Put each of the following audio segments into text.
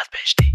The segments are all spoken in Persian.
بهشتی.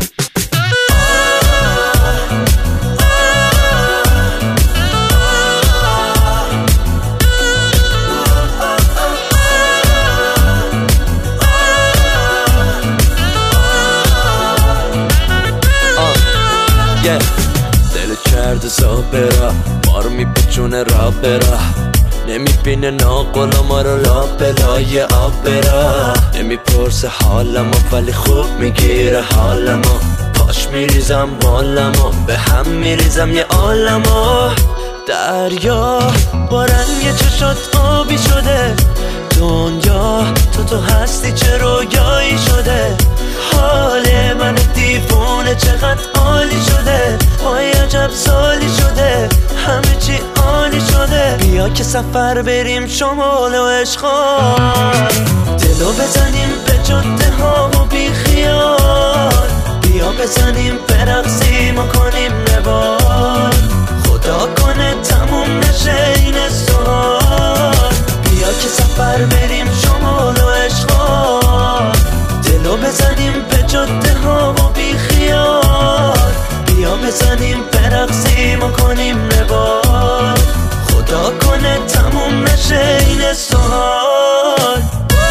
دل کرده زابرا مارو میپچونه را برا نمیبینه ناقلا ما رو لا بلای آبرا نمیپرسه حالمو ولی خوب میگیره حالمو پاش میریزم بالمو به هم میریزم یه عالمو دریا با رنگ چشات آبی شده دنیا تو هستی چه رویایی شده حال من دیوونه چقدر عالی شده وای عجب سالی شده همه چی عالی شده بیا که سفر بریم شمال و عشقان دلو بزنیم به جاده ها و بی خیال بیا بزنیم برقصیم و کنیم نبال خدا کنه تموم نشه این سوال بیا که سفر بریم شمال و عشقان دلو بزنیم به جاده ها و بی خیال بیا بزنیم برقصیم و کنیم نبال خدا کنه تموم نشه این سوال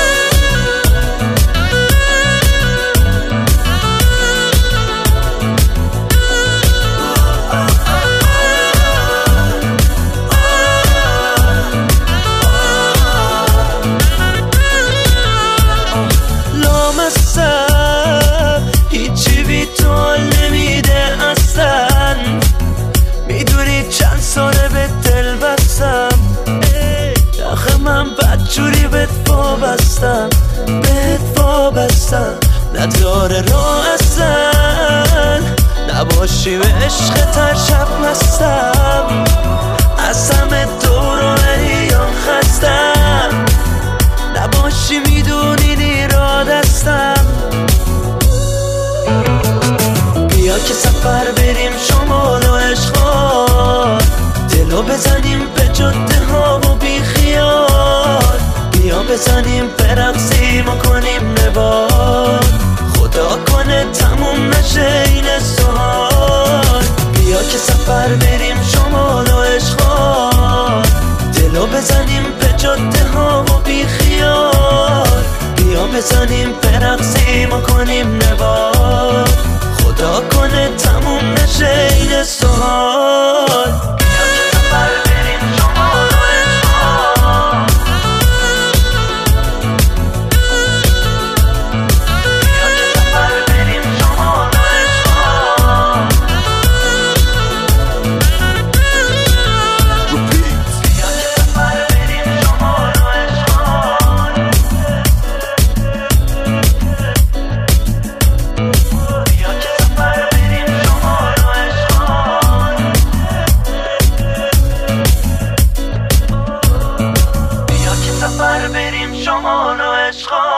هیچی بی تو حال نمیده اصلا میدونی چند ساله به دل بستم آخه من بدجوری بهت وابستم نداره راه اصلا نباشی به عشق تر شب مستم از همه دور و ایام خستم نباشی میدونی نیرا دستم بیا که سفر بریم شمال و عشقان دلو بزنیم به جاده ها و بی خیال بیا بزنیم برقصیم و کنیم نبال خدا کنه تموم نشه این سوال بیا که سفر بریم شمال و عشقان دلو بزنیم به جاده ها و بی خیال بیا بزنیم برقصیم و کنیم نبال خدا کنه تموم نشه این سوال بیا که سفر بریم شمال و عشقان بیا که سفر بریم شمال و عشقان بیا که سفر بریم شمال و عشقان بیا که سفر بریم شمال و عشقان بیا که سفر بریم شمال و عشقان